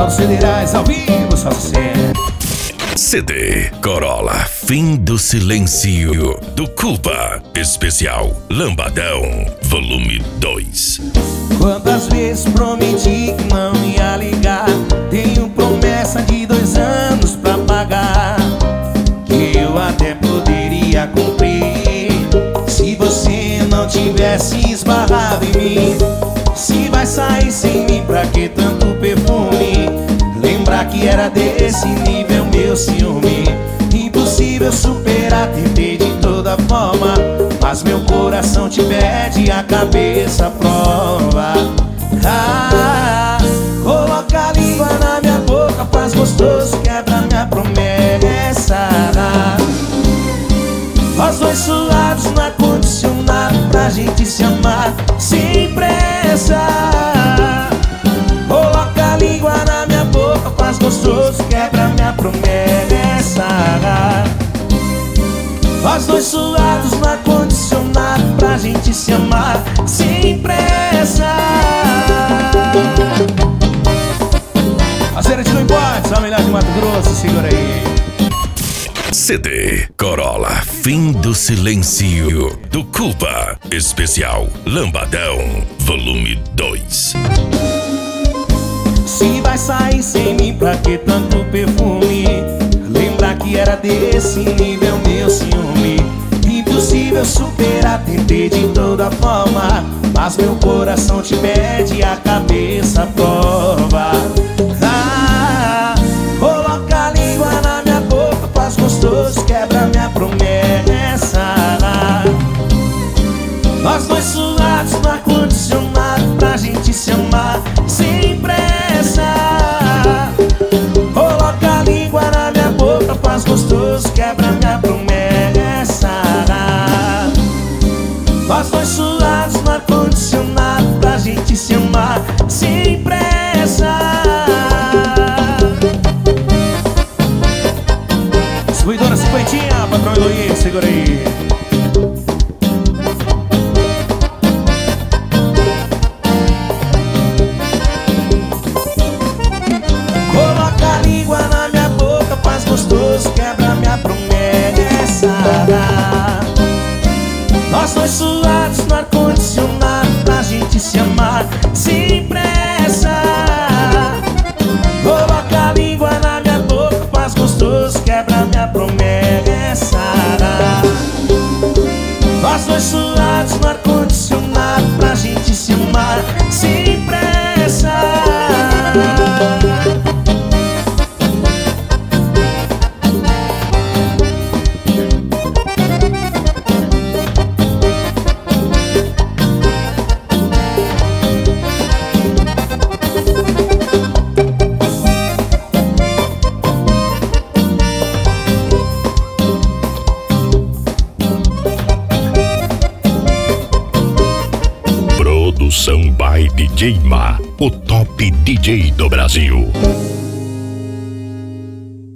Todos federais ao vivo, só você. CD Corolla, Fim do Silêncio, do Culpa, especial Lambadão, volume 2. Quantas vezes prometi que não ia ligar? Tenho promessa de 2 anos pra pagar, que eu até poderia cumprir se você não tivesse esbarrado em mim. Se vai sair sem mim, pra que tanto perfume? Lembrar que era desse nível meu ciúme. Impossível superar, tentei de toda forma, mas meu coração te pede a cabeça à prova. Coloca a língua na minha boca, faz gostoso, quebra minha promessa. Nós 2 suados no ar-condicionado pra gente se amar sem pressa. Coloca a língua na minha boca, faz gostoso, quebra minha promessa. Nós 2 suados no ar-condicionado pra gente se amar sem pressa. A cena de não importa, só melhor de Mato Grosso, segura aí. CD Corolla, Fim do Silêncio, do Culpa, especial Lambadão, volume 2. Se vai sair sem mim, pra que tanto perfume? Lembrar que era desse nível meu ciúme. Impossível superar, tentei de toda forma, mas meu coração te pede a cabeça à prova. Coloca a língua na minha boca, faz gostoso, quebra minha promessa. Nós 2 suados no ar-condicionado pra gente se amar sem pressa. Coloca a língua na minha boca, faz gostoso, quebra minha promessa. Nós 2 suados no ar-condicionado pra gente se amar sem pressa. Distribuidora Cinquentinha, patrão Eloy, segura aí. Coloca a língua na minha boca, faz gostoso, quebra minha promessa. Nós 2 suados no ar-condicionado pra gente se amar sem pressa. Coloca a língua na minha boca, faz gostoso, quebra minha promessa. Nós 2 suados no ar-condicionado pra gente se amar sem pressa. Produção by DJ Ma, o top DJ do Brasil.